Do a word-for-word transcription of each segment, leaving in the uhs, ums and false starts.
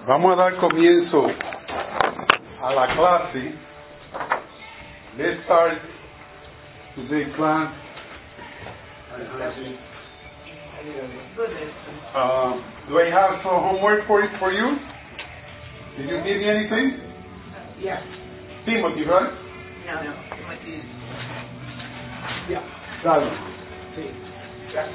Vamos a dar comienzo a la clase. Let's start today's class. Uh, do I have some homework for it for you? Did you give me anything? Yeah. Timothy, right? No, no. Timothy. Yeah. Dale. Sí. Yeah.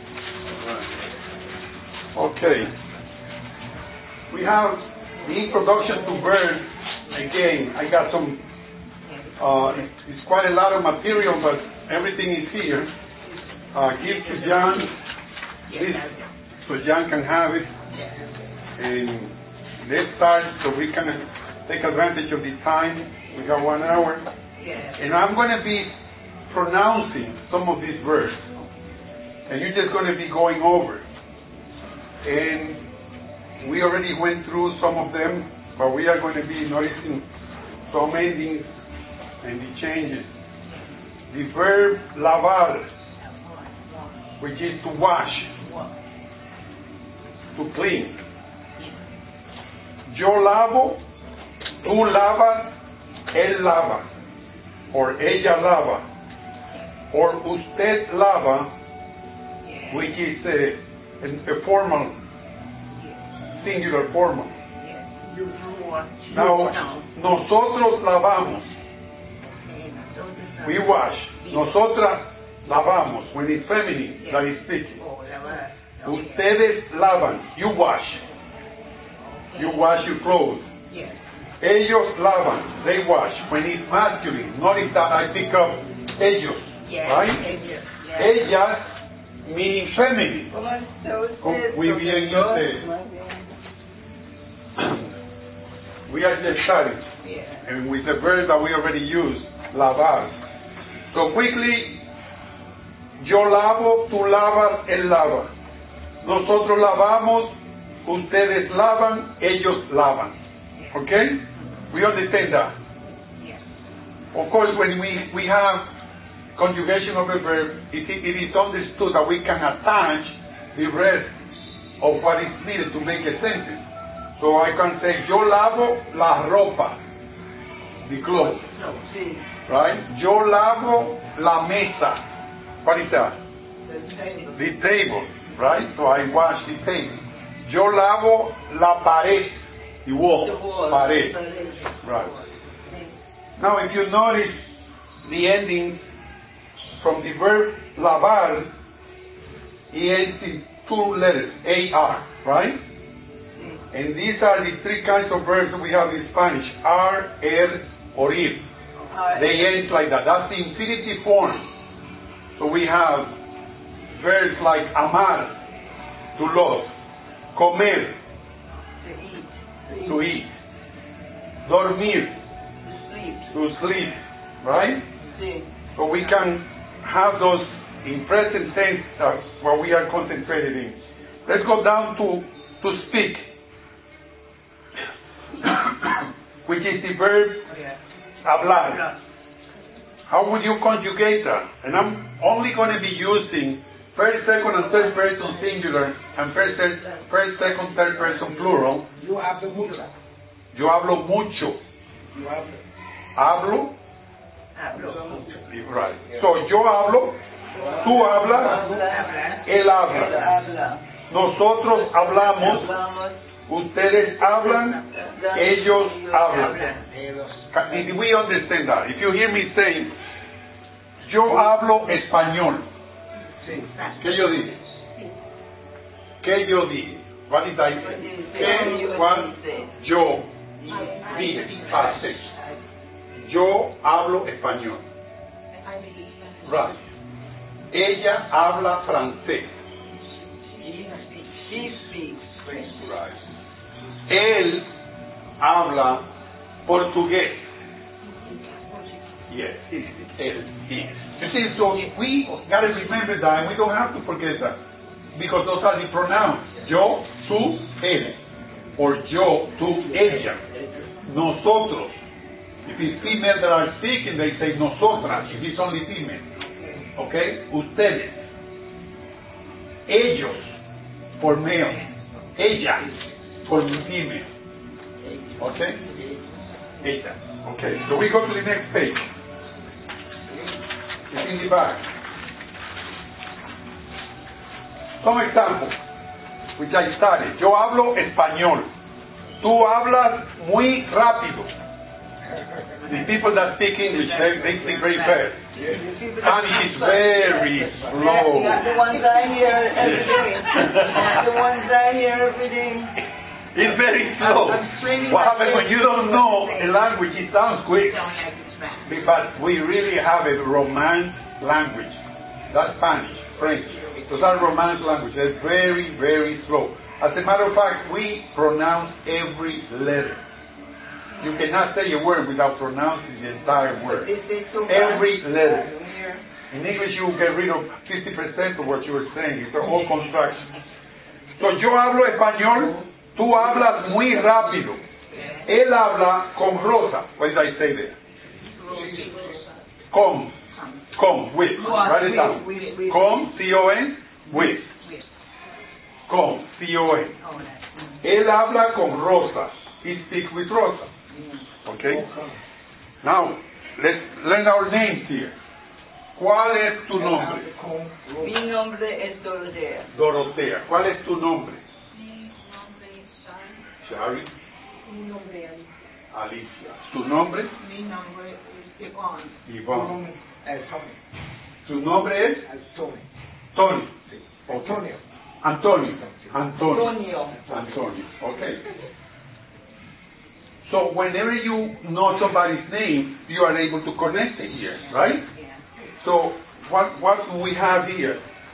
Okay. We have the introduction to Bird. Again, I got some, uh, it's quite a lot of material, but everything is here. Uh, give to John this so John can have it. And let's start so we can take advantage of the time. We got one hour. And I'm going to be pronouncing some of these words. And you're just going to be going over. And we already went through some of them, but we are going to be noticing some endings and the changes. The verb lavar, which is to wash, to clean. Yo lavo, tú lavas, él lava, or ella lava, or usted lava, which is a, a, a formal, singular formal. Now, nosotros lavamos. We wash. Nosotras lavamos. When it's feminine, that is speaking. Ustedes lavan. You wash. You wash your clothes. Ellos lavan. They wash. When it's masculine, notice that I pick up ellos. Right? Ellas meaning feminine. Muy bien, usted. We are just starting. And with the verb that we already used, lavar. So quickly, yo lavo, tú lavas, él lava. Nosotros lavamos, ustedes lavan, ellos lavan. Okay? We understand that. Of course, when we, we have conjugation of a verb, it, it is understood that we can attach the rest of what is needed to make a sentence. So I can say, yo lavo la ropa, the clothes. Right? Yo lavo la mesa. What is that? The table. Right? So I wash the table. Yo lavo la pared, the wall. Pared. Right. Now if you notice the ending from the verb lavar, it ends in two letters, A R, right? And these are the three kinds of verbs that we have in Spanish, ar, er, or ir. They end like that. That's the infinitive form. So we have verbs like amar, to love, comer, to eat, dormir, to sleep, right? So we can have those in present tense, that's what we are concentrated in. Let's go down to, to speak, which is the verb hablar. How would you conjugate that? And I'm only going to be using first, second, and third person singular, and first, first, second, third person plural. You hablo mucho. Yo hablo mucho. You hablo. Hablo. Hablo. Right. So yo hablo, tú hablas, él habla. Nosotros hablamos, ustedes hablan, ellos hablan. Did we understand that? If you hear me say, yo hablo español. ¿Qué yo dije? ¿Qué yo dije? What did I say? ¿Qué, cuál, yo dije? Hace. Yo hablo español. Right. Ella habla francés. He speaks French. Right. Él habla portugués. Yes, he, él, he. You see, so we got to remember that, and we don't have to forget that, because those are the pronouns. Yo, tú, él, or yo, tú, ella. Nosotros. If it's female that are speaking, they say nosotras. If it's only female, okay. Ustedes. Ellos, for male. Ella, for female. Okay? Eight times. Okay, so we go to the next page. It's in the back. Some examples, which I started. Yo hablo español. Tú hablas muy rápido. The people that speak English, they, they speak very fast. Spanish is very slow. Yeah, the ones I hear every day. The ones I hear every day. It's very slow. What happens when you don't know a language? It sounds quick. But we really have a Romance language. That's Spanish, French. Those are Romance language. They're very, very slow. As a matter of fact, we pronounce every letter. You cannot say a word without pronouncing the entire word. Every letter. In English, you get rid of fifty percent of what you were saying. It's all construction. So, yo hablo español, tú hablas muy rápido. Él habla con Rosa. What did I say there? Con. Con. With. Write it down. Con. C O N. With. Con. C O N. Él habla con Rosa. He speaks with Rosa. Okay? Now, let's learn our names here. ¿Cuál es tu nombre? Mi nombre es Dorotea. Dorotea. ¿Cuál es tu nombre? Mi nombre es Shari. Mi nombre es Alicia. ¿Tu nombre? Mi nombre es Ivonne. Ivonne. Antonio. ¿Tu nombre es? Antonio. Tony. Antonio. Antonio. Antonio. Antonio. Antonio. Okay. So whenever you know somebody's name, you are able to connect it here, right? Yeah. So what what do we have here?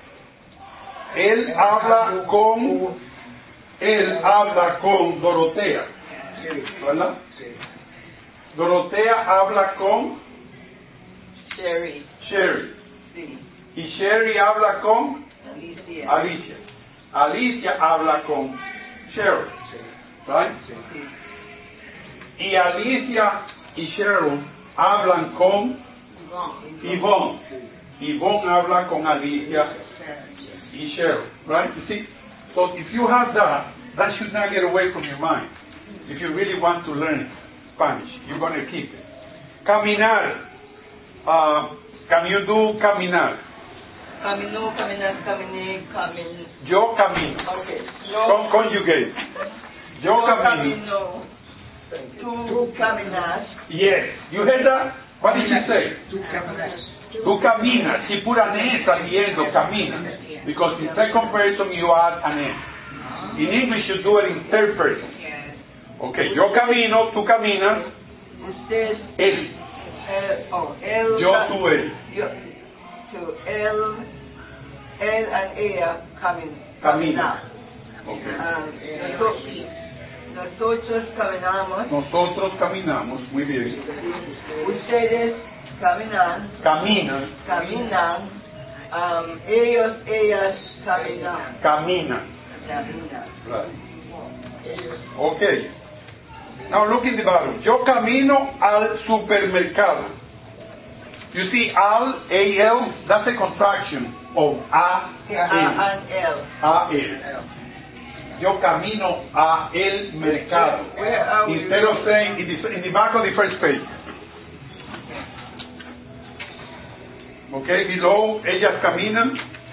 Él habla con él habla con Dorotea, ¿verdad? Dorotea habla con Sherry. Sherry. Sí. Y Sherry habla con Alicia. Alicia. Alicia habla con Sherry, right? Sí. Y Alicia y Cheryl hablan con Yvonne. Yvonne habla con Alicia y Cheryl, right? You see? So if you have that, that should not get away from your mind. If you really want to learn Spanish, you're going to keep it. Caminar. Uh, can you do caminar? Camino, caminar, caminé, camin. Yo camino. Okay. Con conjugate. Yo camino. camino. Tú caminas. Yes. You heard that? What did you say? Tú caminas. Tú caminas. Si pura N saliendo, camina. Because in second person you add an N. In English you do it in third person. Okay, yo camino, tú caminas. Usted. Él. Eh, oh, él. Yo, tú, él. Yo, tú, él. Él and ella camin, Camina. Okay. Ah, nosotros, nosotros caminamos. Nosotros caminamos, muy bien. Ustedes caminan. Caminan. Caminan. Um, ellos, ellas caminan. Caminan. Caminan. Right. Okay. Now look in the bottom. Yo camino al supermercado. You see, al, A L, that's a contraction of A, Yeah, L. and L. A, L. Yo camino a el mercado. Where are we? Instead of saying, in the, in the back of the first page. Okay, below, ellas caminan.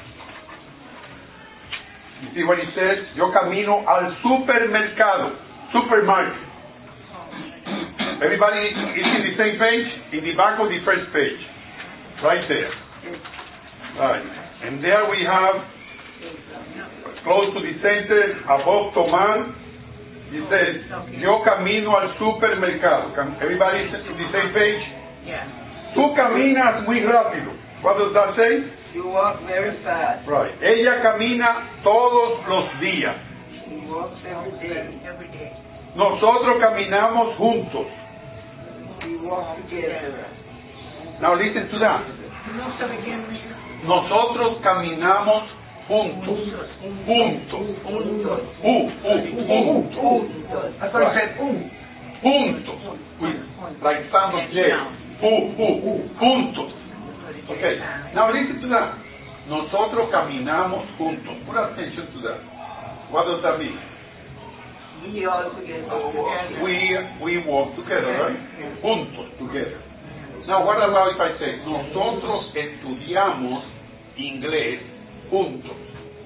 You see what it says? Yo camino al supermercado. Supermarket. Everybody is in the same page? In the back of the first page. Right there. Right. And there we have, close to the center, above tomar, it says, yo camino al supermercado. Can everybody is in the same page? Yeah. Tú caminas muy rápido. What does that say? You walk very fast. Right. Ella camina todos los días. She walks every day. Every day. Nosotros caminamos juntos. We walk together. Now listen to that. No se begin. Nosotros caminamos juntos. Juntos. Juntos. U, u, juntos. Juntos. That's what I said. Juntos. With, like sound of J. U, u, juntos. Okay. Now listen to that. Nosotros caminamos juntos. Put attention to that. What does that mean? We all together. We, we walk together, right? Juntos, together. Now, what about if I say, nosotros estudiamos inglés juntos?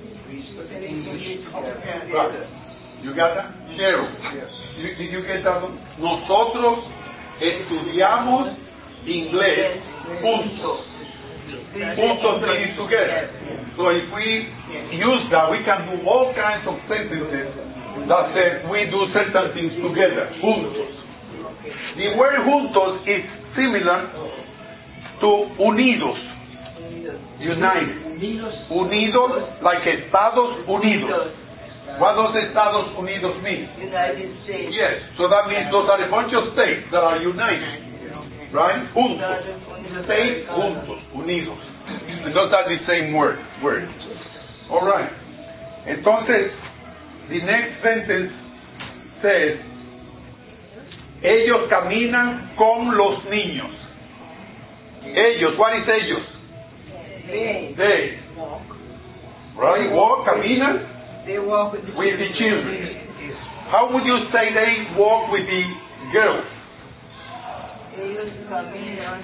Right. You got that? Cheryl, you, did you get that one? Nosotros estudiamos inglés juntos. Juntos means together. So if we use that, we can do all kinds of sentences that say we do certain things together, juntos. The word juntos is similar to unidos, united. Unidos, like Estados Unidos. What does Estados Unidos mean? United States. Yes, so that means those are a bunch of states that are united. Right? Juntos. States, juntos, unidos. And those are the same word. word. Alright. Entonces, the next sentence says, ellos caminan con los niños. Ellos, what is ellos? They. They. Right? Walk, caminan They walk with the, with the children. How would you say they walk with the girls? Ellos caminan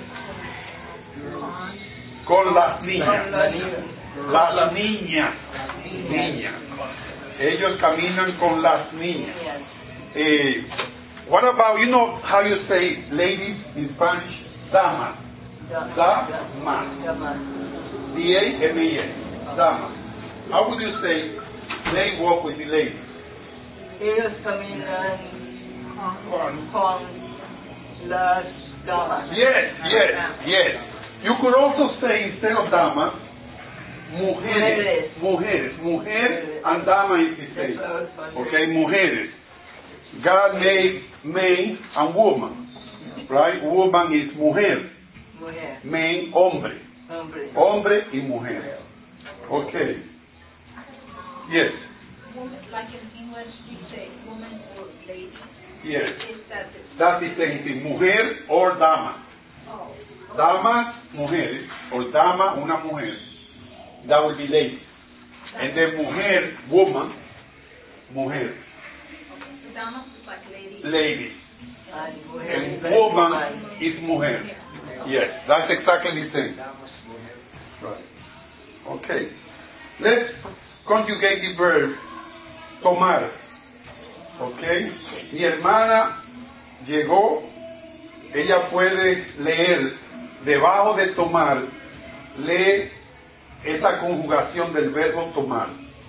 Con las niñas. con las niñas. Las niñas. Niñas. Ellos caminan con las niñas. Eh, what about, you know how you say ladies in Spanish? Damas. Damas. D A M A S. Damas. How would you say they walk with the ladies? Ellos caminan con las damas. Yes, yes, yes. You could also say instead of damas, mujeres. Mujeres. Mujer and dama is the same. Okay, mujeres. God made man and woman. Right? Woman is mujer. Mujer. Man, hombre. Hombre. Hombre y mujer. Okay. Yes. Woman, like in English, you say woman or lady. Yes. Is that the That's the same thing. Mujer or dama. oh, Damas, mujeres, or dama, una mujer. That would be lady. And then mujer, woman, mujer. okay. So damas is like lady. Lady. And mujer. And woman is mujer. Yes, that's exactly the same. Right. Okay. Let's conjugate the verb tomar. Okay. Mi hermana llegó. Ella puede leer debajo de tomar, lee esa conjugación del verbo tomar.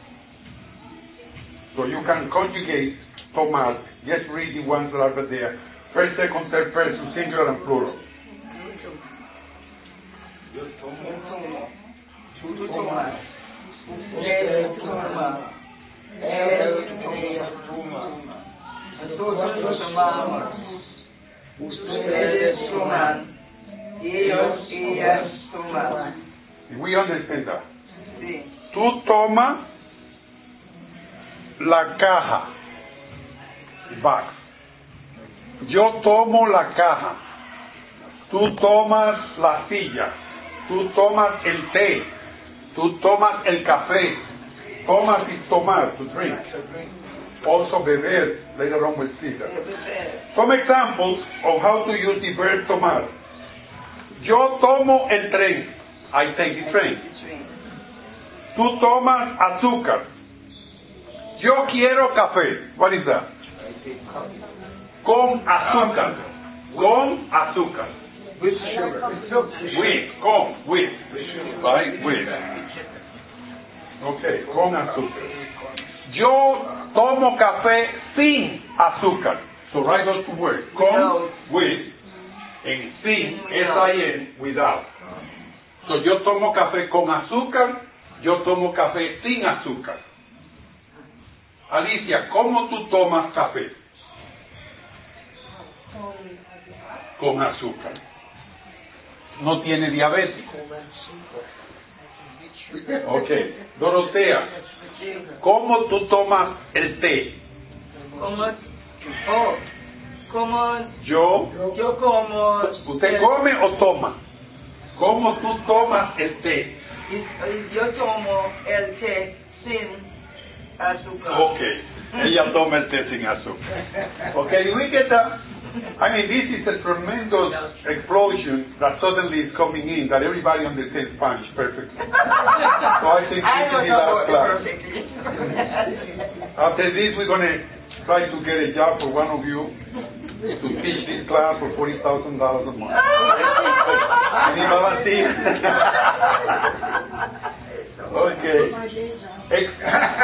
So you can conjugate tomar. Just read the ones that are there. First, second, third person, singular and plural. Yo tomo. Tú tomas. Él toma. Él toma. Nosotros tomamos. Ustedes toman. Ellos, ellas toman. We understand that. Sí. Tú tomas la caja. Box. Yo tomo la caja. Tú tomas la silla. Tú tomas el té. Tú tomas el café. Tomas y tomar, to drink. Also beber. Later on we'll see that. Some examples of how to use the verb tomar. Yo tomo el tren. I take the train. Tú tomas azúcar. Yo quiero café. What is that? Con azúcar. Con azúcar. With sugar. With, con, with. Right? With. Okay, con azúcar. Yo tomo café sin azúcar. So write those two words. Con, with. En sin, S I N, without. So yo tomo café con azúcar. Yo tomo café sin azúcar. Alicia, ¿cómo tú tomas café? Con azúcar. No tiene diabetes. Ok. Dorotea, ¿cómo tú tomas el té? Como, oh, como Yo. yo como. ¿Usted come o toma? ¿Cómo tú tomas el té? y- y Yo tomo el té sin azúcar. Okay. Ella toma el té sin azúcar. Okay, we get that. I mean, this is a tremendous explosion that suddenly is coming in, that everybody understands Spanish perfectly. So I think I this don't is know our class. perfectly. After this, we're going to try to get a job for one of you to teach this class for forty thousand dollars a month. Any volunteer? Okay. Ex-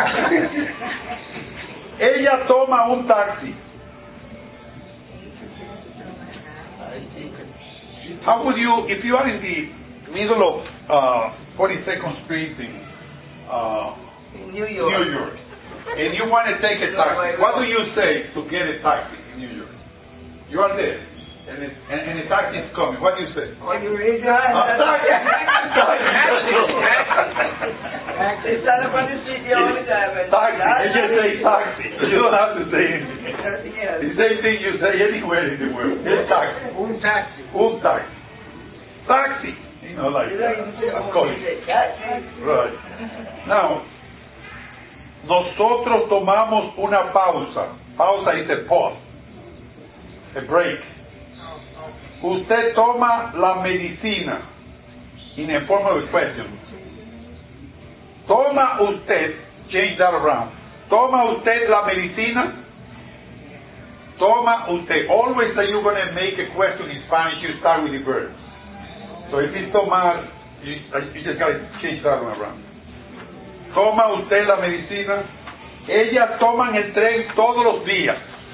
Ella toma un taxi. How would you, if you are in the middle of uh, forty-second Street in uh, In New York. New York, and you want to take a taxi, what do you say to get a taxi in New York? You are there, and, it, and, and a taxi is coming. What do you say? When you raise your hand, Uh, taxi. they stand up on the street the only time. and- Taxi. You just say taxi. You don't have to say anything. Yes. The same thing you say anywhere in the world. It's taxi. Un taxi. Un taxi. Taxi. You know, like You that. don't even say, Of oh, course. you say taxi. Right. Now, nosotros tomamos una pausa. Pausa is a pause. A break. Usted toma la medicina. In a form of a question. Toma usted, change that around. Toma usted la medicina. Toma usted. Always that you're going to make a question in Spanish, you start with the verb. So if it's tomar, you, you just got to change that one around. Toma usted la medicina. Ellas toman el tren todos los días.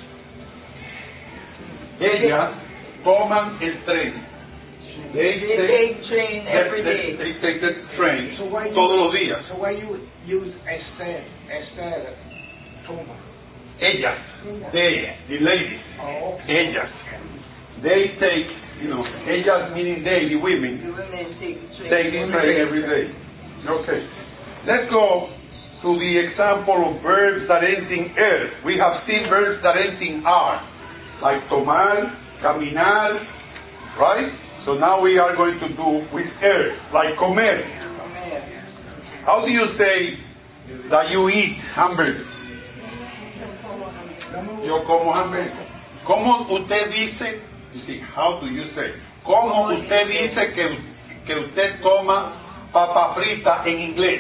Ellas toman el tren. They, They take- take train every they, day. they take the train So why you- todos los días. So why you use Esther, Esther, toma? Ellas, they, the ladies, Oh, ellas, they take, you know, ellas meaning they, the women, The women take the train. take the train every day. Okay. Let's go to the example of verbs that end in er. We have seen verbs that end in ar, like tomar, caminar, right? So now we are going to do with er, like comer. How do you say that you eat hamburger? Yo como hamburger. ¿Cómo usted dice? You see, how do you say? ¿Cómo usted dice que, que usted toma papa frita en inglés?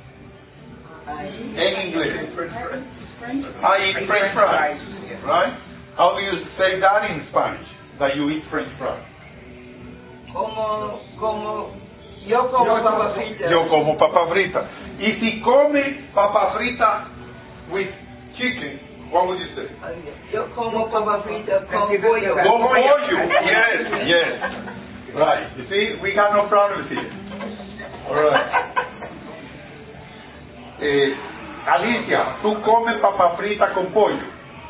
En inglés. I eat French fries. Right? How do you say that in Spanish? That you eat French fries? Como, como, yo como papa frita. Yo como papa frita. Y si come papa frita with chicken, what would you say? Yo como papa frita con pollo. Con pollo. Yes, yes. Right. You see, we got no problems here. All right. Eh, Alicia, tú comes papa frita con pollo.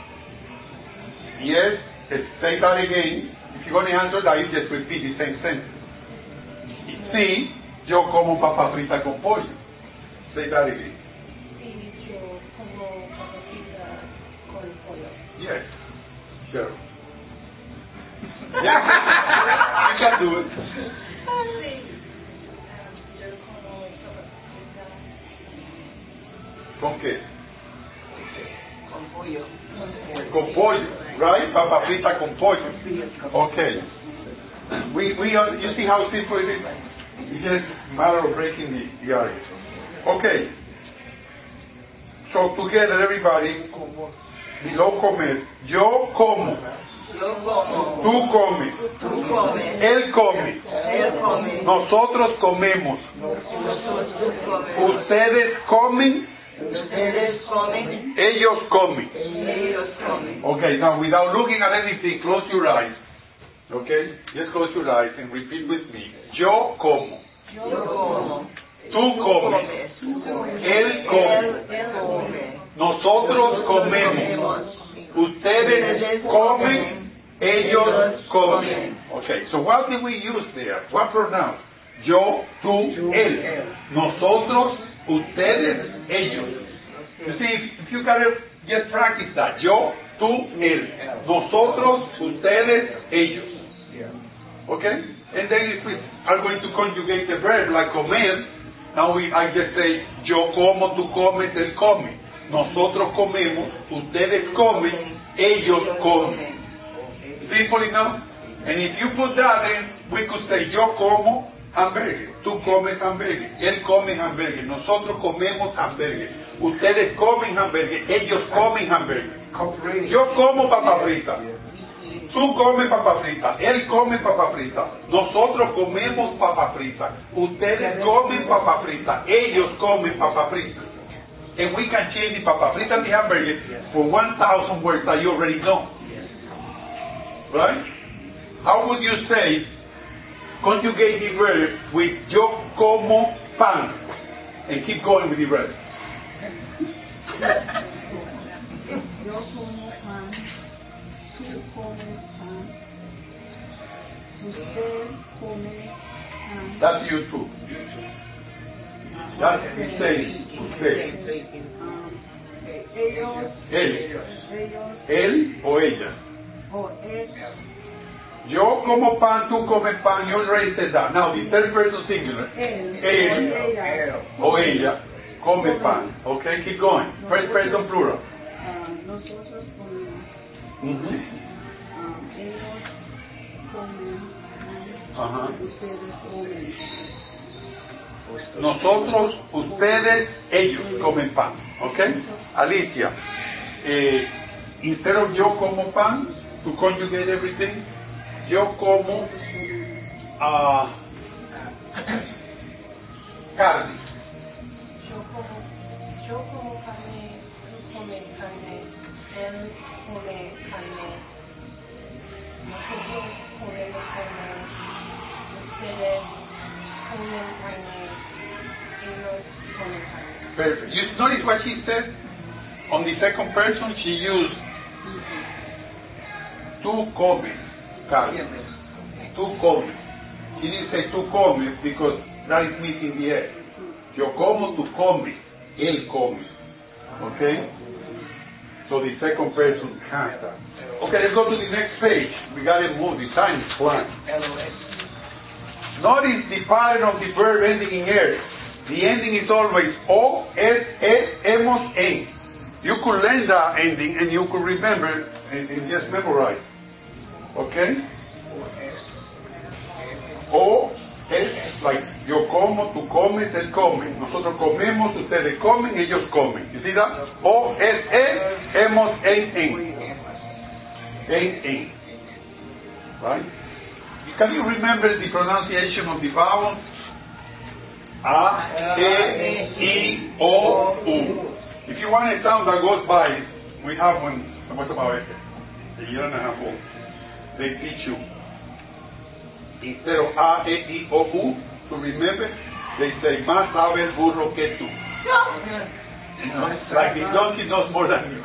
Yes. Say that again. If you're going to answer that, you just repeat the same sentence. Sí, yo como papa frita con pollo. Say that again. Sí, yo como papa frita con pollo. Yes. Sure. Yeah. You can do it. Sí. Yo como papa frita ¿Con qué? Con pollo. Con pollo, right? Papa frita con pollo. Okay. We we are, you see how simple it is? It's just a matter of breaking the, the ice. Okay. So together, everybody, below comer. Yo como. Yo como. Tú comes. Tú comes. Él come. Él come. Nosotros comemos. Nosotros comemos. Ustedes comen. Ustedes comen. Ellos comen. Ellos comen. Okay, now without looking at anything, close your eyes. Okay? Just close your eyes and repeat with me. Yo como. Yo como. Tú comes. Él come. Él come. Nosotros comemos. Ustedes comen. Ellos comen. Okay, so what did we use there? What pronoun? Yo, tú, él. Nosotros, ustedes, ellos. You see, if you can just practice that. Yo, tú, él. Nosotros, ustedes, ellos. Okay? And then if we are going to conjugate the verb like comer, now we, I just say, yo como, tú comes, él come. nosotros comemos, ustedes comen, ellos comen. Simple enough? And if you put that in, we could say, yo como hamburgues, tú comes hamburgues, él come hamburgues, nosotros comemos hamburgues, ustedes comen hamburgues, ellos comen hamburgues. Yo como papa frita, tú comes papa frita, él come papa frita, nosotros comemos papa frita, ustedes comen papa frita, ellos comen papa frita. And we can change the papa frita and the hamburger for one thousand words that you already know. Right? How would you say, conjugate the verb with yo como pan, and keep going with the rest? Yo como pan, tú comes pan, usted come pan. That's you too. That's the same. Usted. Um, ellos, Él. ellos, Él o ella. o él. Yo como pan, tú comes pan. You already said that. Now, the third person singular. Él, Él ella, o ella come pan. Okay, keep going. First person plural. ah, nosotros comemos, Mhm. ah, ellos comen pan, Ajá. ustedes comen. Nosotros, ustedes, ellos comen pan. Okay? Alicia, eh, instead of yo como pan, to conjugate everything, yo como ah, carne. Yo como, yo como carne, tú comes carne, él come carne, nosotros comemos carne, ustedes comen carne, ellos comen carne. Perfect. You notice what she said? On the second person, she used tú comes carne. Tú comes. She didn't say tú comes because that is missing the S. Yo como, tú comes. Él come. Okay? So the second person has that. Okay, let's go to the next page. We got to move. The time is flying. Notice the pattern of the verb ending in er. The ending is always o, es, es, hemos, en. You could learn that ending and you could remember and, and just memorize. Okay? O, es, like yo como, tú comes, él come. Nosotros comemos, ustedes comen, ellos comen. You see that? O, es, es, hemos, en, en. En, en. Right? Can you remember the pronunciation of the vowels? A, E, I, O, U. If you want a sound that goes by, we have one, what about it? A year and a half old. They teach you. Instead of A, E, I, O, U, to remember, they say, más sabe el burro que tú. You know, like the donkey knows more than you.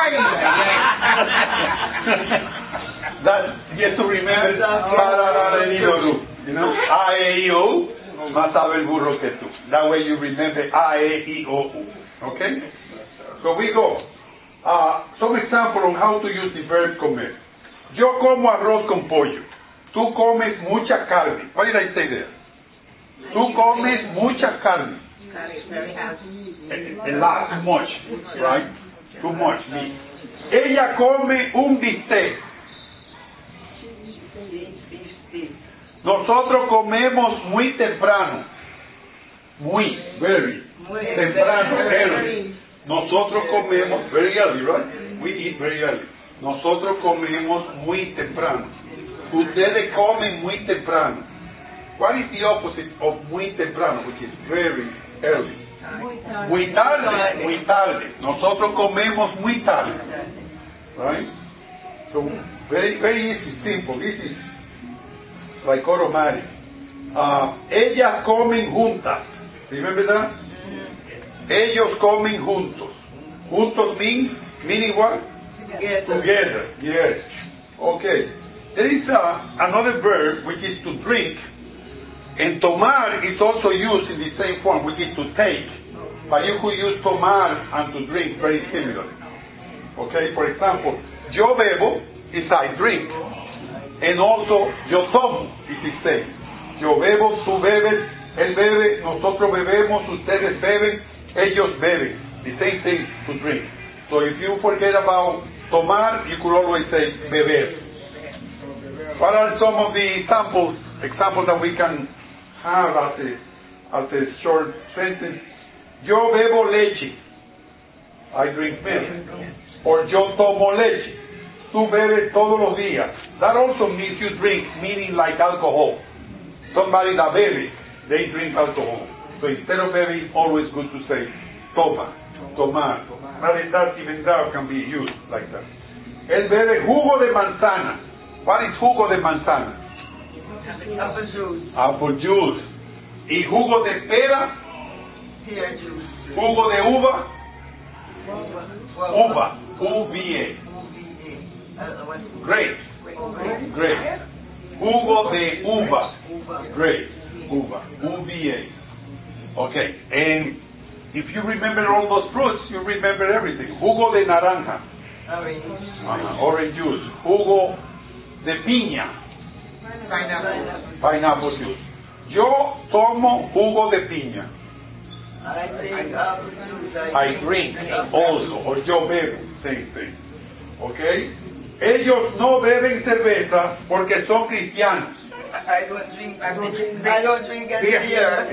That, you have to remember, you know, A, E, I, O, más sabe el burro que tú. That way you remember A, E, I, O, U. Okay? So we go. Uh, some example on how to use the verb comer. Yo como arroz con pollo. Tú comes mucha carne. What did I say there? Tú comes mucha carne. A, a lot, too much, right? Too much meat. Ella come un bistec. Nosotros comemos muy temprano. Muy, very. Temprano, early. Nosotros comemos, very early, right? We eat very early. Nosotros comemos muy temprano. Ustedes comen muy temprano. What is the opposite of muy temprano, which is very early? Muy tarde, muy tarde. Nosotros comemos muy tarde. Right? So, very, very easy, simple. This is like automatic. Uh, ellas comen juntas. Remember that? Ellos comen juntos. Juntos means, meaning what? Together. Together, yes. Okay. There is uh, another verb which is to drink, and tomar is also used in the same form, which is to take. But you could use tomar and to drink very similarly. Okay, for example, yo bebo is I drink, and also yo tomo is the same. Yo bebo, tú bebes, él bebe, nosotros bebemos, ustedes beben, ellos beben. The same thing to drink. So if you forget about tomar, you could always say beber. What are some of the examples, examples that we can have as a, as a short sentence? Yo bebo leche. I drink milk. Or yo tomo leche. Tú bebes todos los días. That also means you drink, meaning like alcohol. Somebody that bebe, they drink alcohol. So instead of bebe, it's always good to say toma, tomar. Marital even that can be used like that. Él bebe jugo de manzana. What is jugo de manzana? Apple juice. Apple juice. Y jugo de pera. Pear juice. Jugo de uva. Uva. Uva. U V A. Grape. Grape. Jugo de uva. Grape. Uva. U V A. Okay. And if you remember all those fruits, you remember everything. Jugo de naranja. Orange. Uh, orange juice. Jugo de piña. Pineapple. Pineapple juice. Yo tomo jugo de piña. I drink apple juice. I drink also. Or yo bebo. Same thing. Okay? Ellos no beben cerveza porque son cristianos. I don't drink. I don't drink. I don't drink any beer.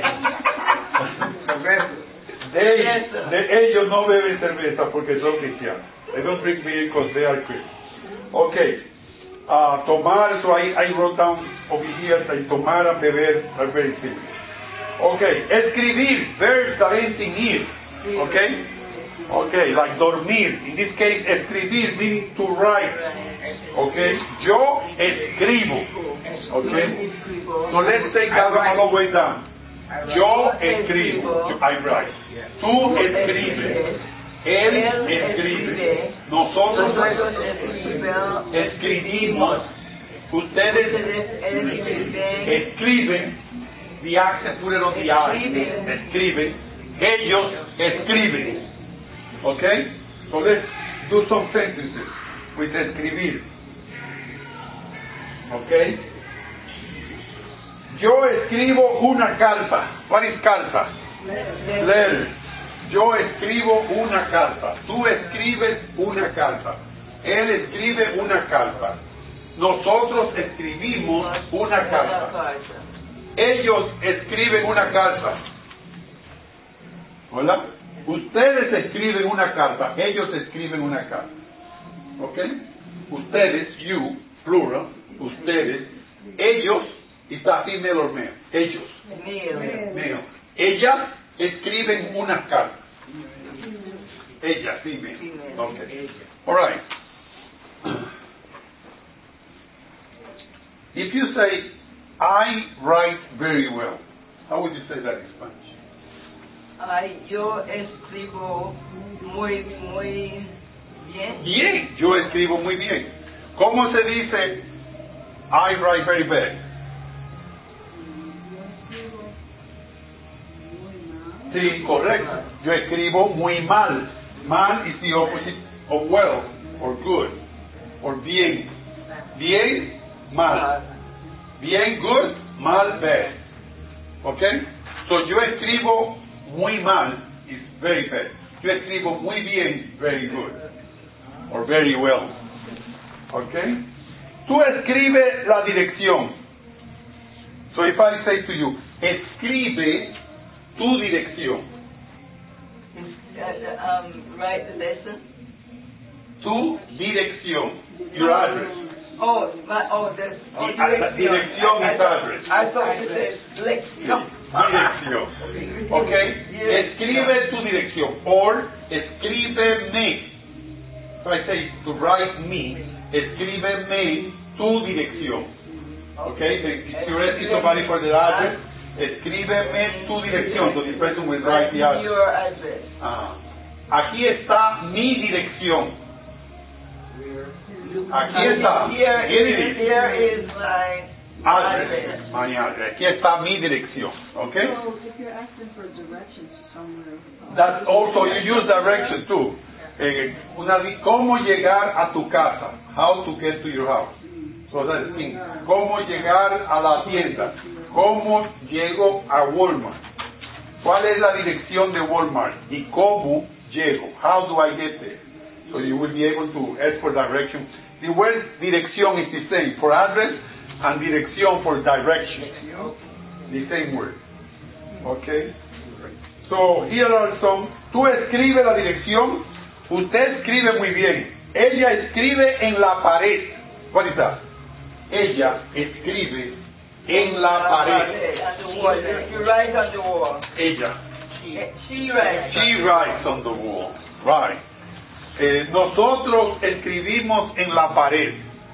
They, de, ellos no beben cerveza porque son cristianos. They don't drink beer because they are Christians. Okay. Uh, tomar, so I, I wrote down over here that tomar and beber are very similar. Okay. Escribir, verbs that end in ir. Okay. Okay, like dormir. In this case, escribir meaning to write. Okay. Yo escribo. Okay. So let's take that all the way down. Yo escribo. I write. Tú escribes. Él escribe. Nosotros escribimos. Ustedes escriben. The accent put it on the I. Escriben. Ellos escriben. Okay? So let's do some sentences with escribir. Okay? Yo escribo una carta. What is carta? Letter. Yo escribo una carta. Tú escribes una carta. Él escribe una carta. Nosotros escribimos una carta. Ellos escriben una carta. ¿Hola? Ustedes escriben una carta. Ellos escriben una carta. ¿Ok? Ustedes, you, plural. Ustedes. Ellos, está female or male. Ellos. Male. Ellas escriben una carta. Ellas, female. Okay. All right. If you say, I write very well, how would you say that in Spanish? Ay, yo escribo muy, muy bien. Bien, yo escribo muy bien. ¿Cómo se dice I write very bad? Sí, correcto. Yo escribo muy mal. Mal is the opposite of well, or good, or bien. Bien, mal. Bien, good, mal, bad. Okay? So yo escribo muy mal is very bad. Yo escribo muy bien, very good. Or very well. Okay? Tú escribe la dirección. So if I say to you, escribe tu dirección. Uh, um, write the lesson. Tu dirección. Your address. Oh, my, oh, the oh, Di- la dirección is address. I thought you said lección. Dirección. Okay? Escribe tu dirección. Or escríbeme. So I say to write me, escríbeme tu dirección. Okay? If you're asking somebody for the address, escríbeme tu dirección. So the person will write the address. Your address. Ah. Aquí está mi dirección. Aquí está. Here, Here here, it is. here is my Address. address. My address. Aquí está mi dirección. Okay? So if you're asking for directions somewhere, uh, That also you use direction too. Eh, una, ¿Cómo llegar a tu casa? How to get to your house. So that's the thing. ¿Cómo llegar a la tienda? ¿Cómo llego a Walmart? ¿Cuál es la dirección de Walmart? ¿Y cómo llego? How do I get there? So you will be able to ask for direction. The word dirección is the same for address and dirección for direction. The same word. Okay? So here are some. Tú escribe la dirección. Usted escribe muy bien. Ella escribe en la pared. What is that? Ella escribe en la pared. You write on the wall. Ella. She writes. She writes on the wall. Right. Eh, nosotros escribimos en la pared.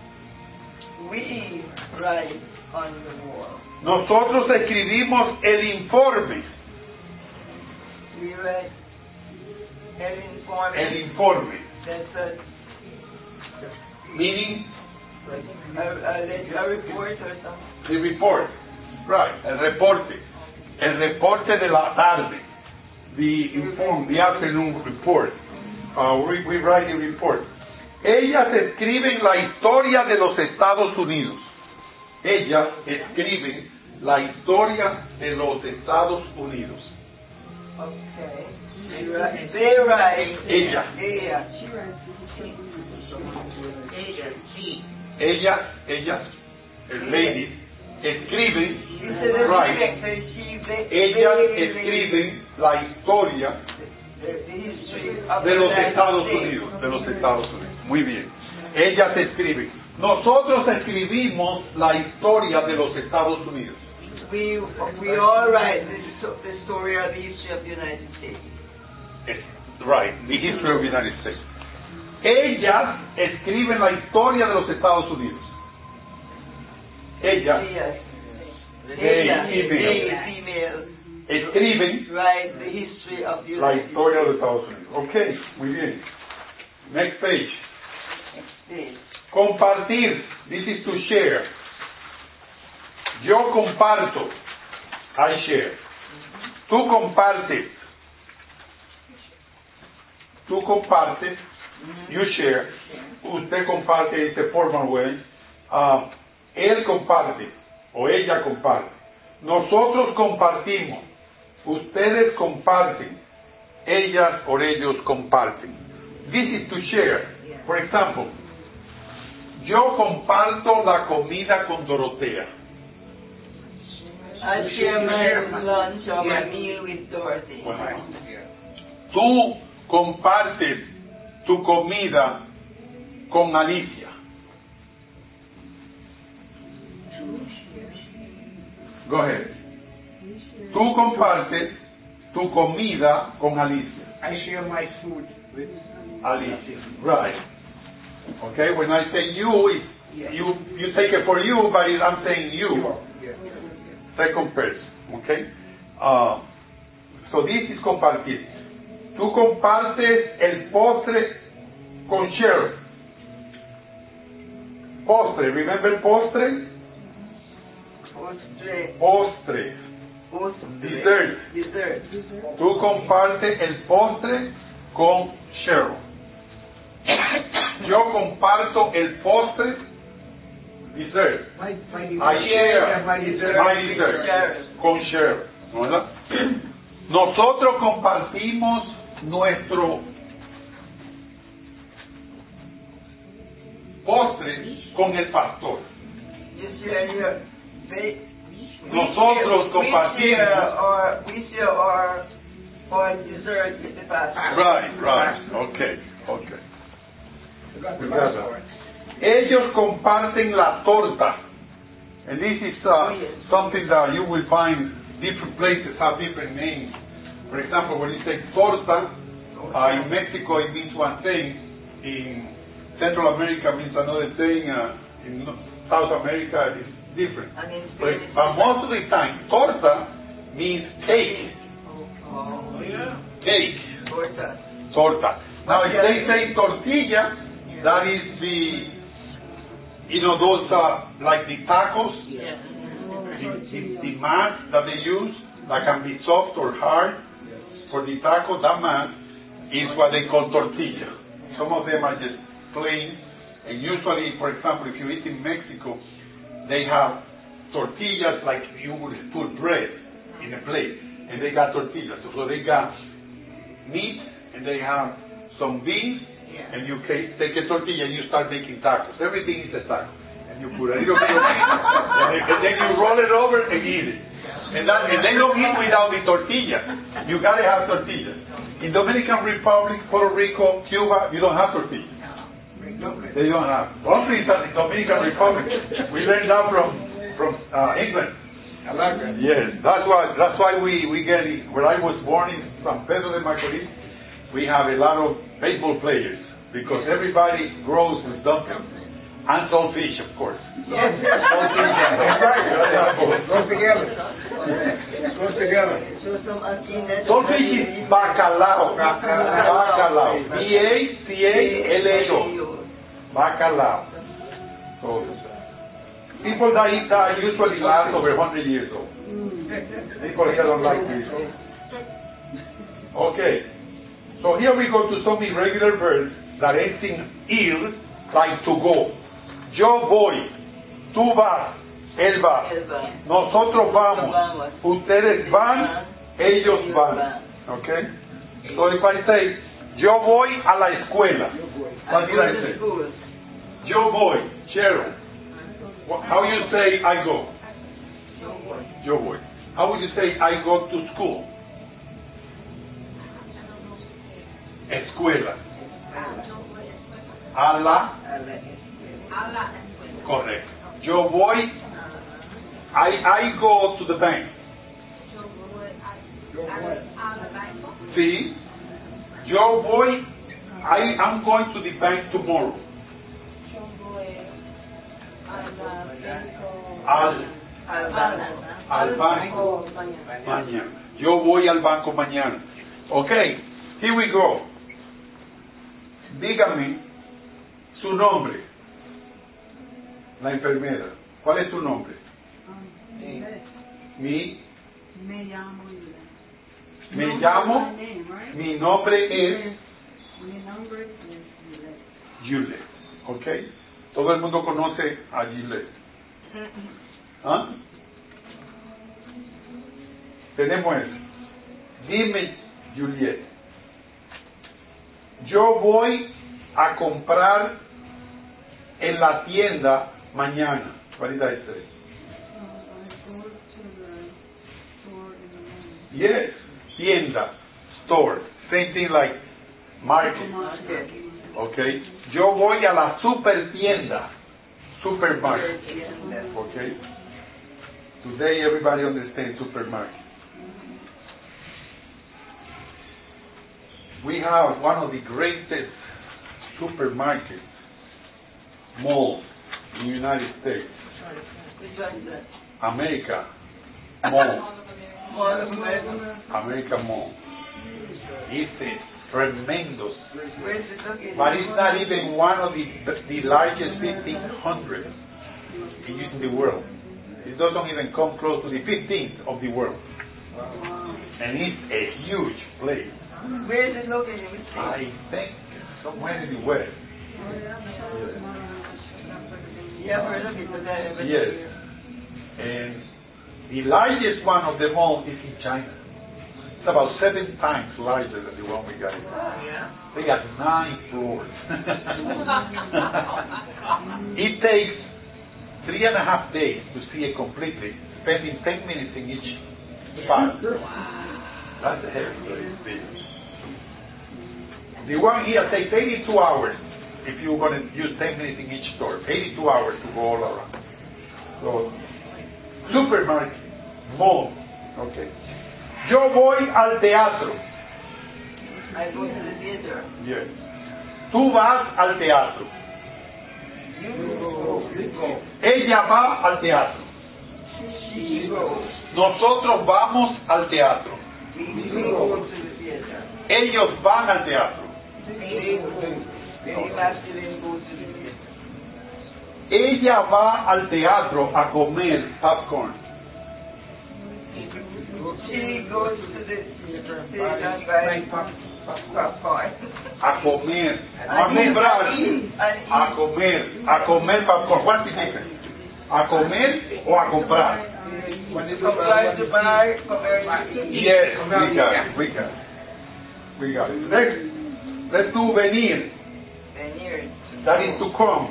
We write on the wall. Nosotros escribimos el informe. We write el informe. El informe. That's a, Meaning a, a, a report or something. the report. Right. El reporte. El reporte de la tarde. The inform, the afternoon report. Uh, we, we write a report. Ellas escriben la historia de los Estados Unidos. Ellas escriben la historia de los Estados Unidos. Okay. They write. They write. Ella. Ella. She writes the history. Ellas, ellas, el lady, escriben, Dice de right. she, they, Ellas they- escriben la historia the, the history of de the los United Estados States. Unidos, de los Estados Unidos. Muy bien. Ellas escriben. Nosotros escribimos la historia de los Estados Unidos. We we all write the, sto- the story of the history of the United States. Eh, Right, the history of the United States. Ellas escriben la historia de los Estados Unidos. Ellas Yes. They, Ella, female. they, female, escriben write the history of the la United historia de los Estados Unidos. Ok, muy bien. Next page. States. Compartir. This is to share. Yo comparto. I share. Tú compartes. Tú compartes. You share. Usted comparte in the formal way. Ah, él comparte. O ella comparte. Nosotros compartimos. Ustedes comparten. Ellas o ellos comparten. This is to share. For example, yo comparto la comida con Dorotea. I share my lunch or my meal with Dorothy. Bueno, tú compartes tu comida con Alicia. Go ahead. Tú compartes tu comida con Alicia. I share my food with Alicia. Right. Okay, when I say you, it's, you you take it for you, but it- I'm saying you. Second person. Okay. Uh, so this is compartir. Tú compartes el postre con Cheryl. Postre, remember postre? Postre. Postre. Postre. Dessert. Dessert. Tú compartes el postre con Cheryl. Yo comparto el postre, dessert. my, my I share my dessert. my dessert con Cheryl. ¿Verdad? Nosotros compartimos nuestro postre con el pastor. You share your ba- Nosotros we compartimos. share our we share our our dessert with the pastor. Right, right. Okay, okay. Forgot the We last got part. Ellos comparten la torta. And this is uh, something that you will find different places have different names. For example, when you say torta, uh, in Mexico it means one thing. In Central America it means another thing. Uh, in South America it's different. And in But, Spanish, but most of the time, torta means cake. oh, yeah. Cake. Torta. Torta. Now, if they say tortilla, that is the, you know, those, uh, like the tacos, Yeah. the, the, the mass that they use, that can be soft or hard. For the taco, that mass is what they call tortilla. Some of them are just plain, and usually, for example, if you eat in Mexico, they have tortillas like you would put bread in a plate, and they got tortillas. So they got meat and they have some beans, Yeah. and you ca- take a tortilla and you start making tacos. Everything is a taco. And you put a little bit of beans, and, then- and then you roll it over and eat it. And, that, and they don't eat without the tortilla. You gotta have tortilla. In Dominican Republic, Puerto Rico, Cuba, you don't have tortilla. They don't have. Only in the Dominican Republic. We learned that from from uh, England. I like that. Yes, that's why that's why we we get it. Where I was born in San Pedro de Macorís, we have a lot of baseball players because everybody grows with dumplings and saltfish, of course. Yes. Saltfish and Goes together. Goes together. So some Argentina- saltfish is bacalao. Bacalao. B A C A L A O. Bacalao. So, people that eat that usually last over one hundred years old. People here don't like this. Okay. So here we go to some irregular verbs that ends in ir, like to go. Yo voy. Tú vas. Él va. Él va. Nosotros vamos. Vamos. Ustedes van. Ellos van. Okay. So if I say, yo voy a la escuela. What did I say? School. Yo voy, Cheryl. Wha- How you say I go? Yo voy. How would you say I go to school? Escuela. A la. Correct. Yo voy. I I go to the bank. See? Yo voy. I am going to the bank tomorrow. Yo voy a la banco. Al Al banco. al banco mañana. mañana. Yo voy al banco mañana. Okay, here we go. Dígame su nombre. La enfermera. ¿Cuál es su nombre? Mi, Me llamo Yulette. me No, llamo, my name, right? mi nombre es Mi nombre es Yulette. Gillette. Okay. Todo el mundo conoce a Gillette. ¿Ah? Tenemos eso. Dime, Juliet. Yo voy a comprar en la tienda mañana. What did I say? Uh, I go to the store in the morning. Yes. Tienda. Store. Same thing like market. Okay. Okay. Yo voy a la super tienda. Supermarket. Yeah. Okay. Today everybody understands supermarket. We have one of the greatest supermarkets, malls in the United States. Which one is that? America Mall. Mall of America. America Mall. It's a tremendous. Where is it located? But it's not even one of the, the largest fifteen hundred in the world. It doesn't even come close to the fifteenth of the world. And it's a huge place. Where is it located? Which state? I think somewhere in the west. Yeah, where is it? But I never Yes. see it. And the largest one of them all is in China. It's about seven times larger than the one we got here. Oh, yeah. They got nine floors. It takes three and a half days to see it completely, spending ten minutes in each spot. That's a heavy place. The one here takes eighty-two hours if you're going to use ten minutes in each store. eighty-two hours to go all around. So, supermarket, mall. Okay. Yo voy al teatro. I go to the theater. Yes. Tú vas al teatro. You go. You go. Ella va al teatro. She goes. Nosotros vamos al teatro. We go to the theater. Ellos van al teatro. They go. They masculine go to the theater. Ella va al teatro a comer popcorn. She goes to the theater and buy popcorn. A comer. A comprar. A comer. A comer popcorn. What's the difference? A comer o a comprar? Compare to buy, compare to eat. Yes, we got it. We got it. We got it. Next, let's do venir. Venir. That is to come.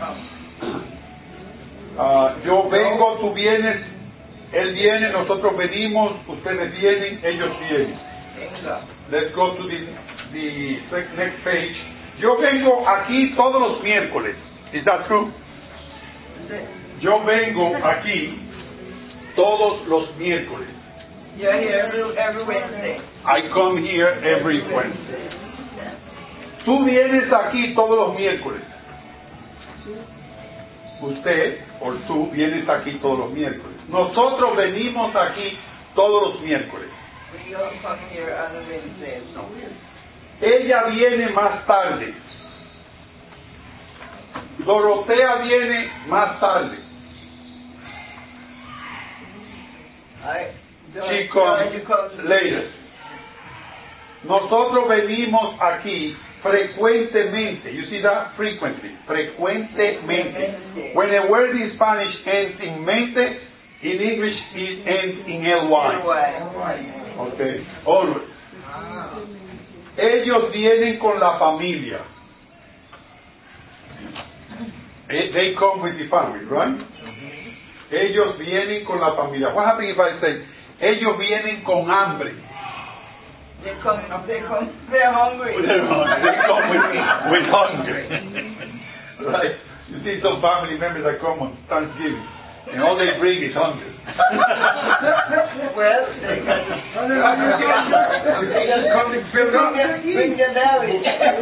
Uh, yo vengo, tú vienes, él viene, nosotros venimos, ustedes vienen, ellos vienen. Venga. Let's go to the, the next page. Yo vengo aquí todos los miércoles. Is that true? Yo vengo aquí todos los miércoles. You're here every, every Wednesday. I come here every Wednesday. Tú vienes aquí todos los miércoles. Usted o tú vienes aquí todos los miércoles. Nosotros venimos aquí todos los miércoles. We all come here on a Wednesday. Ella viene más tarde. Dorotea viene más tarde. I, She comes later. Nosotros venimos aquí frecuentemente. You see that? Frequently. Frecuentemente. When a word in Spanish ends in mente, in English it ends in ly. Okay. Always. Ellos vienen con la familia. They come with the family, right? Ellos vienen con la familia. What happens if I say, ellos vienen con hambre? They come, they come, they're hungry. They're hungry. They come with, with hunger. Right? You see some family members that come on Thanksgiving, and all they bring is hunger. Well, they got they got to come and fill up, bring their belly.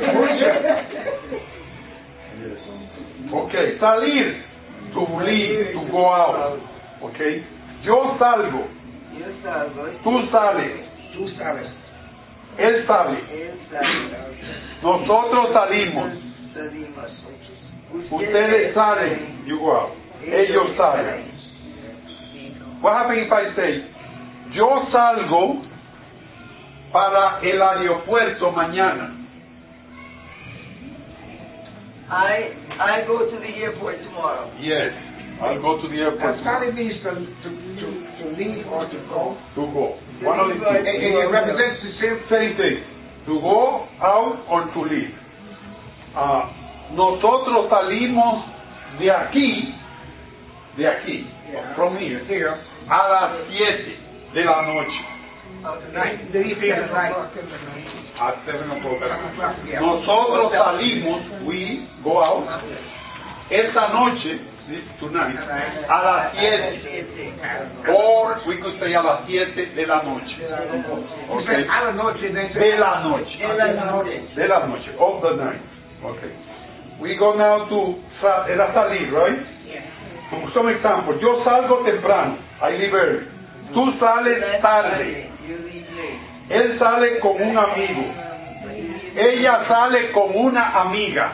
Okay, salir, to leave, to go out. Okay, yo salgo, Yo salgo. tú sales, Tú sabes. él sale, Él sale. nosotros salimos, Salimos. ustedes salen, you go out, ellos salen. What happens if I say, yo salgo para el aeropuerto mañana? I I go to the airport tomorrow. Yes, I'll go to the airport Now, Sally means to, to, to, to leave or to go. to go. One of the And, two. and it represents the same Same thing, to go out or to leave. Ah, nosotros salimos de aquí, de aquí, Yeah. from here, here. a las siete de la noche. Night. Leave here at night. A seven o'clock. Yeah. Nosotros salimos, we go out, esta noche, tonight, a las siete. Or we could say a las siete de la noche. Okay. I don't know what you think. De la noche. De la noche. De la noche. Of the night. Okay. We go now to sa- era salir, right? Some example. Yo salgo temprano. I leave early. Tú sales tarde. You leave late. Él sale con un amigo. Ella sale con una amiga.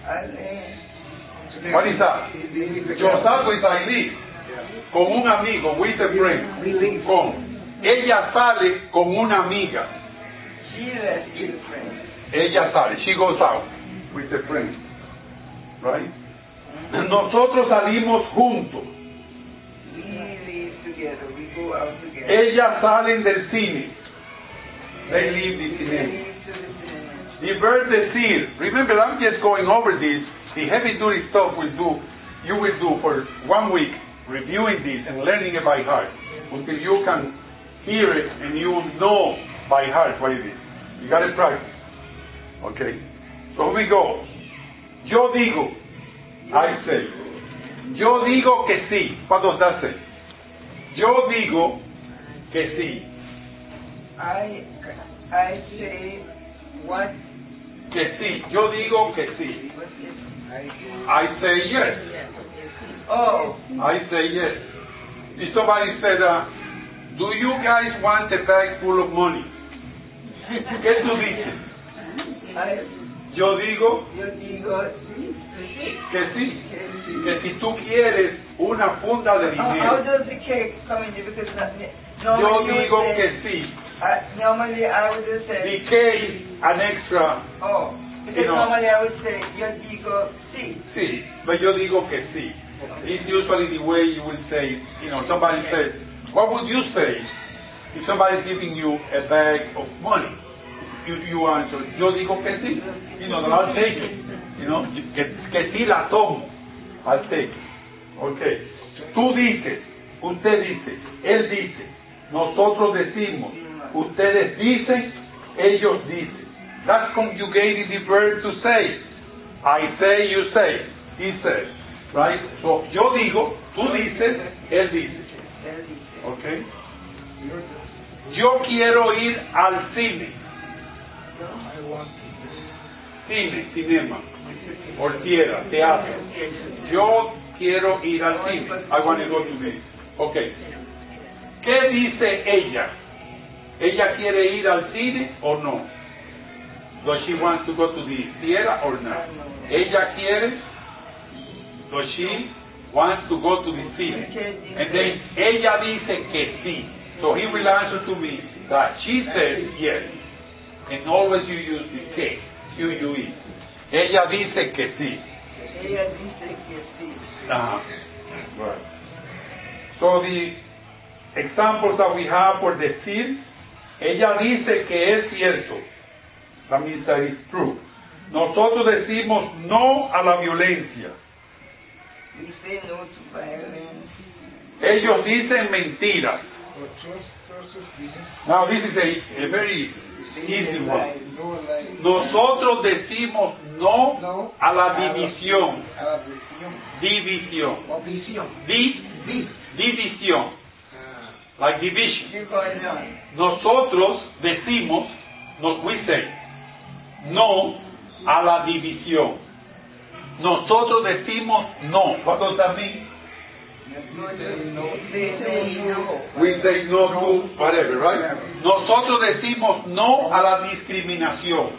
What is that? Yo salgo y I leave. Con un amigo, with a friend. Con. Ella sale con una amiga. She left with a friend. Ella sale. She goes out with a friend. Right? Nosotros salimos juntos. We leave together. We go out together. Ellas salen del cine. They leave the We cinema. leave to the cinema. The verb decir. Remember, I'm just going over this. The heavy duty stuff will do. You will do for one week, reviewing this and learning it by heart, until you can hear it and you know by heart what it is. You got to practice. Okay. So here we go. Yo digo. I say. Yo digo que sí. What does that say? Yo digo que sí. I I say what Que sí. Yo digo que sí. what is I say yes. oh I say yes. If somebody said, uh, do you guys want a bag full of money? ¿Qué tú dices? I Yo digo yo digo que sí. que sí. Que si tú quieres una funda de How, how dinero, does the cake come in here? Because not, yo normally you digo would say, que sí. I, normally I would just say The case an extra, oh because you know. normally I would say yo digo sí. sí, but yo digo que sí. It's usually the way you will say, you know, somebody says, what would you say if somebody's giving you a bag of money? you, you answer, yo digo que sí. You know, that I'll take it. You know, que, que sí la tomo. I'll take it. Okay. Tú dices, usted dice, él dice, nosotros decimos, ustedes dicen, ellos dicen. That's conjugating the verb to say. I say, you say, he says. Right? So, yo digo, tú dices, él dice. Okay. Yo quiero ir al cine. Cine, cinema. Ortiera, teatro. Yo quiero ir al cine. I want to go to this. Okay. ¿Qué dice ella? ¿Ella quiere ir al cine o no? Does she want to go to the theater or not? ¿Ella quiere? Does she want to go to the cine? And then ella dice que sí. So he will answer to me that she says yes. And always you use the que. Q U E. Ella dice que sí. Ella dice que sí. Uh-huh. Right. So the examples that we have for decir, ella dice que es cierto. That means that it's true. Nosotros decimos no a la violencia. We say no to violence. Ellos dicen mentiras. Now this is a, a very easy one. Nosotros decimos no a la división. División. Di, división. Like division. Nosotros decimos, no, we say, no a la división. Nosotros decimos no. What does that mean? We say no to whatever, right? Nosotros decimos no a la discriminación.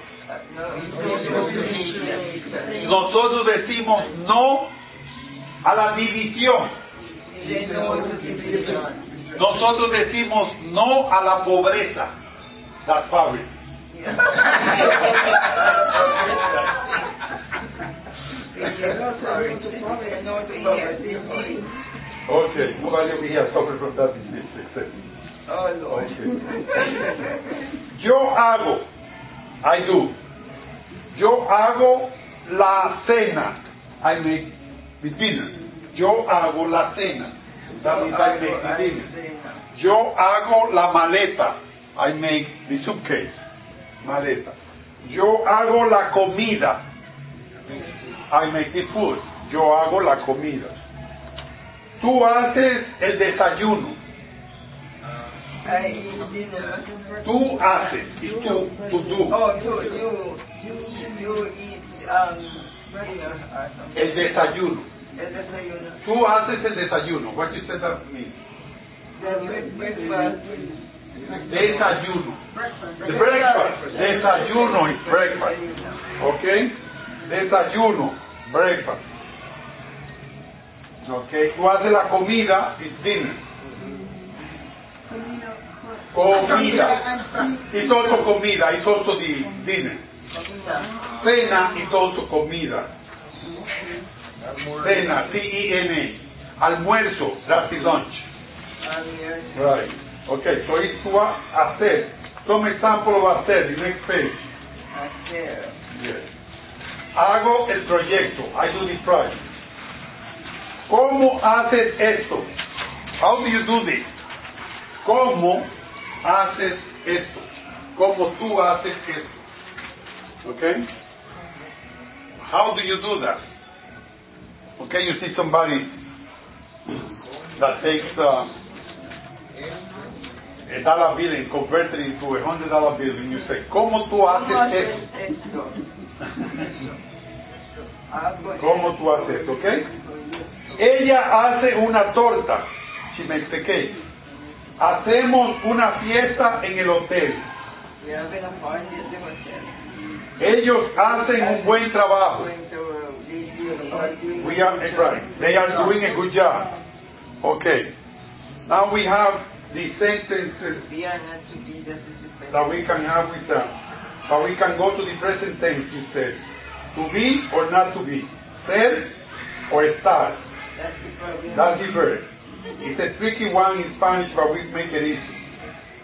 Nosotros decimos no a la división. Nosotros decimos no a la pobreza. That's poverty. Okay, nobody over here suffer from that disease except me. Oh, Lord. Okay. Yo hago, I do. Yo hago la cena. I make the dinner. Yo hago la cena. That means I make the dinner. Yo hago la maleta. I make the suitcase. Maleta. Yo hago la comida. I make the food. Yo hago la comida. Tú haces el desayuno. I eat dinner. Tú haces. Y tú, tú, tú. Oh, you, you, you eat um, dinner or something. El desayuno. El desayuno. Tú haces el desayuno. What you said that means? The breakfast. Desayuno. The breakfast. Desayuno is breakfast. Okay? Desayuno. Breakfast. Okay? Tú haces la comida, it's dinner. Comida. It's also comida. It's also the dinner. Cena is also comida. Cena, C E N A. Almuerzo, that's the lunch. Right. Okay, so it's to hacer. Some example of hacer, the next page. Hacer. Yes. Hago el proyecto. I do the project. ¿Cómo haces esto? How do you do this? ¿Cómo haces esto? ¿Cómo tú haces esto? Okay? How do you do that? Okay, you see somebody that takes uh, a dollar bill and converts it into a hundred dollar bill, and you say, ¿Cómo tú haces esto? ¿Cómo tú haces esto? Okay? Ella hace una torta. She makes the cake. Hacemos una fiesta en el hotel. Ellos hacen un buen trabajo. We are right. They are doing a good job. Okay. Now we have the sentences that we can have with them. But we can go to the present tense instead. To be or not to be. Ser or estar. That's the verb. It's a tricky one in Spanish, but we make it easy.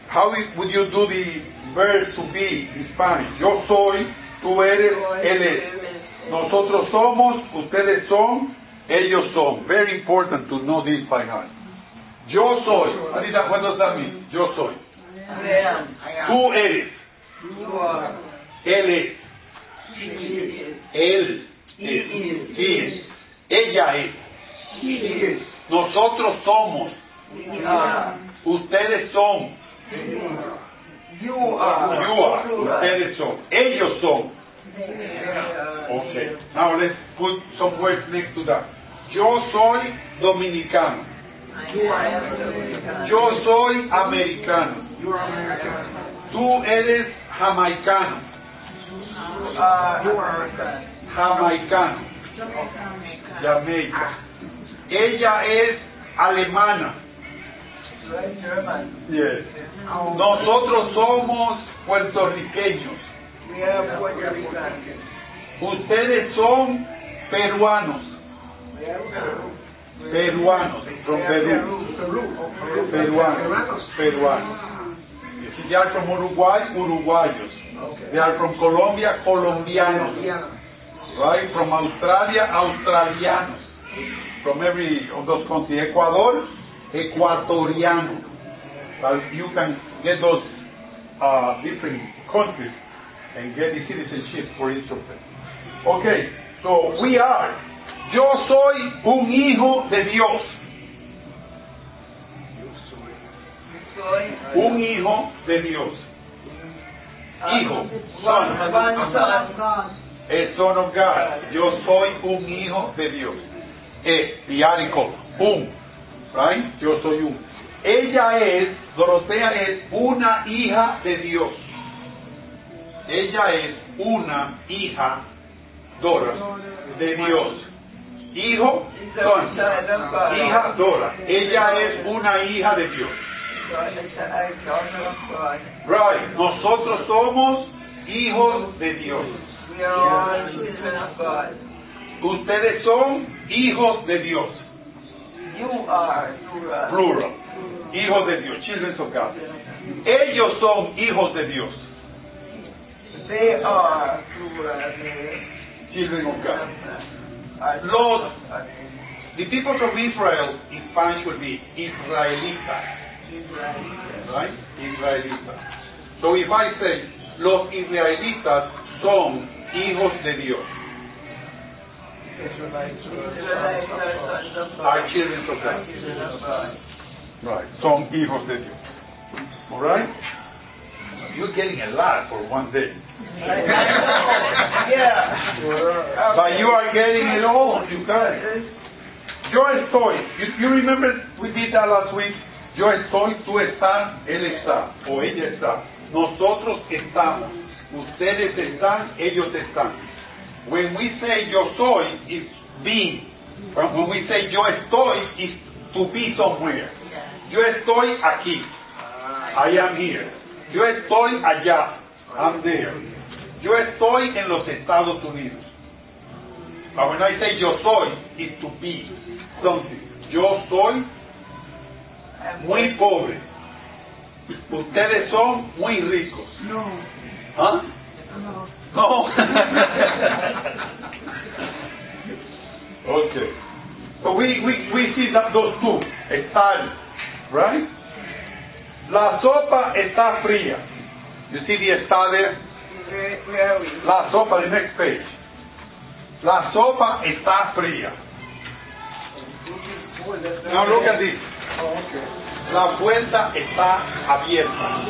how would you do the verb to be in Spanish? Yo soy, tú eres, él es. Nosotros somos, ustedes son, ellos son. Very important to know this by heart. Yo soy. Anita, what does that mean? Yo soy. I am. Tú eres. You are. Él es. He is. Él He es. is. He es. Ella es. He is. Nosotros somos. We are. Ustedes son. You are. You are. Ustedes son. Ellos son. Okay. Now let's put some words next to that. Yo soy dominicano. You are. Yo soy americano. You are American. Tú eres jamaicano. Uh, you are American. Jamaicano. Jamaica. Ella es alemana. You are German. Yes. Nosotros somos puertorriqueños. We are Puerto Rican. Ustedes son peruanos. We are Peru. Peruanos. From Perú. Peru. Peruanos. Peruanos. If they are from Uruguay, Uruguayos. Okay. They are from Colombia, Colombianos. Right? From Australia, Australianos. From every of those countries. Ecuador, Ecuatoriano. But you can get those uh, different countries and get the citizenship for each of them. Okay, so we are. Yo soy un hijo de Dios. Soy Un hijo de Dios. Hijo, son. one son. God. A son of God. Yo soy un hijo de Dios. E, the article, un. Right? Yo soy un. Ella es, Dorotea es una hija de Dios. Ella es una hija, Dora, de Dios. Hijo, son. Hija, Dora. Ella es una hija de Dios. Right. Nosotros somos hijos de Dios. We are all children of God. Ustedes son hijos de Dios. You are plural. Plural. Hijos de Dios. Children of God. Ellos son hijos de Dios. They are plural. Children of God. Los, the people of Israel in Spanish would be Israelitas. Right? Israelitas. So if I say, los israelitas son hijos de Dios. Are children of God. Right. Son hijos de Dios. Alright? You're getting a lot for one day. Yeah. But you are getting it all, you guys. Yo estoy. You, you remember we did that last week? Yo estoy, tú estás, él está, o ella está. Nosotros estamos. Ustedes están, ellos están. When we say yo soy, it's being. When we say yo estoy, it's to be somewhere. Yo estoy aquí. I am here. Yo estoy allá. I'm there. Yo estoy en los Estados Unidos. But when I say yo soy, it's to be something. Yo soy muy pobre. Ustedes son muy ricos. No. ¿Ah? No. No. Okay. So we, we, we see that those two. Estar. Right? La sopa está fría. You see the está there? Where, where are we? La sopa, the next page. La sopa está fría. Now look at this. La puerta está abierta.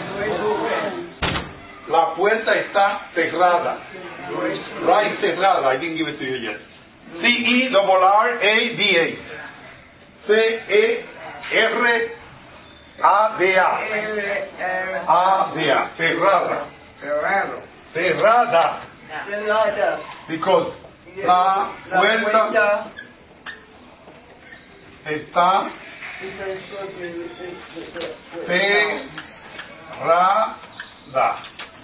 La puerta está cerrada. Right, cerrada. I didn't give it to you yet. C E R R A D A. C E R A D A. A D A. Cerrada. Cerrado. Cerrada. Cerrada. Because la puerta está cerrada.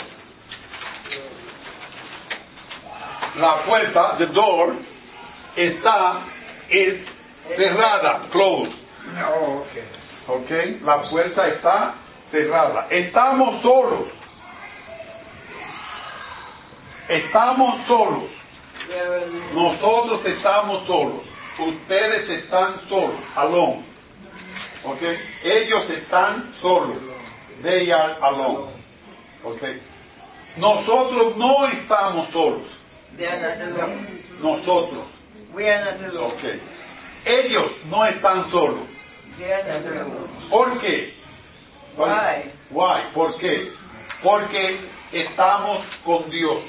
La puerta, the door, está es cerrada, closed. Oh, okay. Okay, la puerta está cerrada. Estamos solos. Estamos solos. Nosotros estamos solos. Ustedes están solos. Alone. Okay. Ellos están solos. They are alone. Okay. Nosotros no estamos solos. They are not alone. Nosotros. We are not alone. Okay. Ellos no están solos. They are not alone. ¿Por qué? Why? Why? ¿Por qué? Porque estamos con Dios.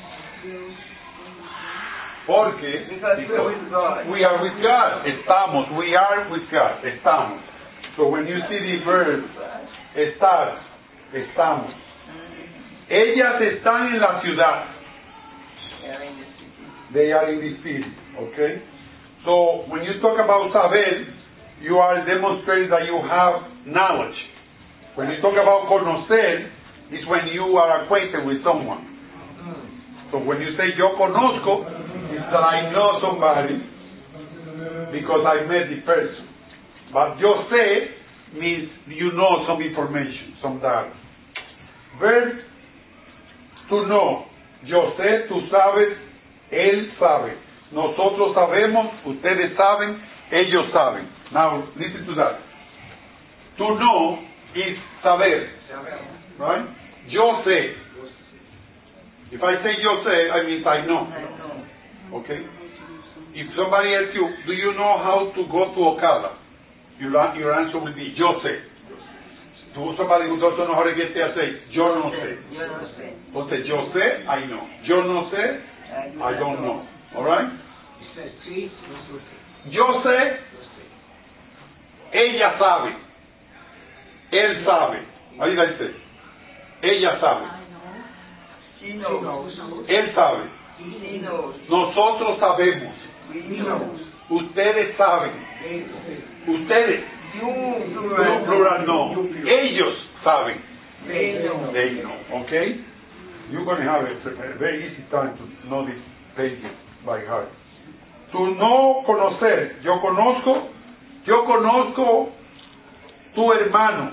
Porque Because we're with God. we are with God. Estamos. We are with God. Estamos. So when you see the verb estar, estamos. Ellas están en la ciudad. They are in the city. They are in the city. Okay? So when you talk about saber, you are demonstrating that you have knowledge. When you talk about conocer, it's when you are acquainted with someone. So when you say yo conozco, it's that I know somebody because I met the person. But yo sé means you know some information, some data. Verb to know. Yo sé, tú sabes, él sabe. Nosotros sabemos, ustedes saben, ellos saben. Now listen to that. To know is saber. Right? Yo sé. If I say yo sé, I mean I know. I know. Okay? If somebody asks you, do you know how to go to Okada? Your, your answer will be, yo sé. To somebody who doesn't know how to get there, say, yo no sé. Yo no sé. Entonces, yo sé, I know. Yo no sé, I don't know. Alright? Yo sé, ella sabe. Él sabe. Ahí la dice. Ella sabe. She knows. Él sabe. He knows. Nosotros sabemos. We know. Ustedes saben. Ustedes. You No, plural no. Ellos saben. They know. They know. Okay? You're going to have a, a very easy time to know these pages by heart. Tu no conocer. Yo conozco. Yo conozco tu hermano.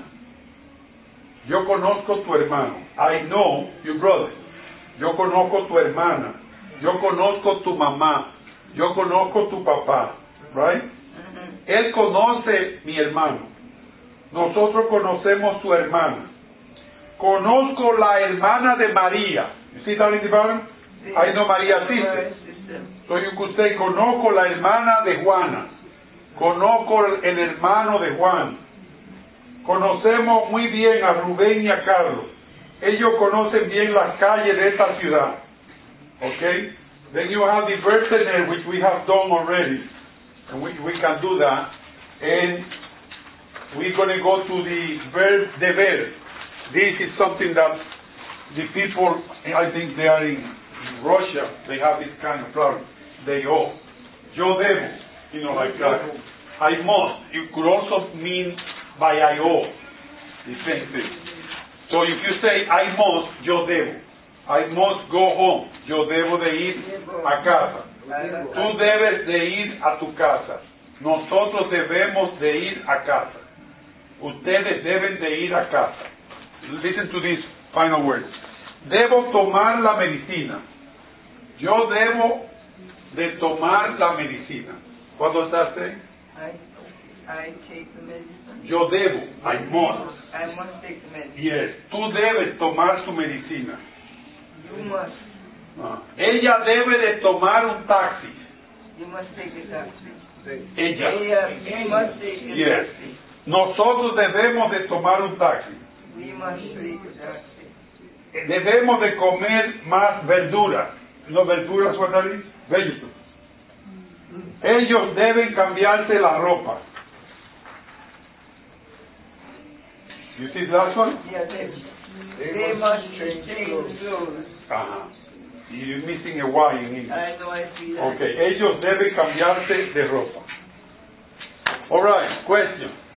Yo conozco tu hermano. I know your brother. Yo conozco tu hermana. Yo conozco tu mamá. Yo conozco tu papá. Right? Mm-hmm. Él conoce mi hermano. Nosotros conocemos su hermana. Conozco la hermana de María. You see that in the Bible? I know María sister. So you could say, conozco la hermana de Juana. Conozco el hermano de Juan. Conocemos muy bien a Rubén y a Carlos. Ellos conocen bien las calles de esta ciudad. Okay? Then you have the verb tener, which we have done already. And we, we can do that. And we're going to go to the verb deber. This is something that the people, I think they are in Russia, they have this kind of problem. They owe. Yo debo. You know, like that. I must. It could also mean by I owe. The same thing. So if you say I must, yo debo. I must go home. Yo debo de ir a casa. Tú debes de ir a tu casa. Nosotros debemos de ir a casa. Ustedes deben de ir a casa. Listen to these final words. Debo tomar la medicina. Yo debo de tomar la medicina. What does that say? I, I take the medicine. Yo debo. I must. I must take the medicine. Yes. Tú debes tomar su medicina. You must. Ah. Ella debe de tomar un taxi. You must take a taxi. Ella. Ella, you must take a Yes. taxi. Nosotros debemos de tomar un taxi. We must take a taxi. Debemos de comer más verduras. ¿No verduras, what are these? Vegetables. Ellos deben cambiarse la ropa. You see that one? Yeah, they, they must change clothes. Ajá. You're missing a Y in English. I know, I see that. Okay, ellos deben cambiarse de ropa. All right, question.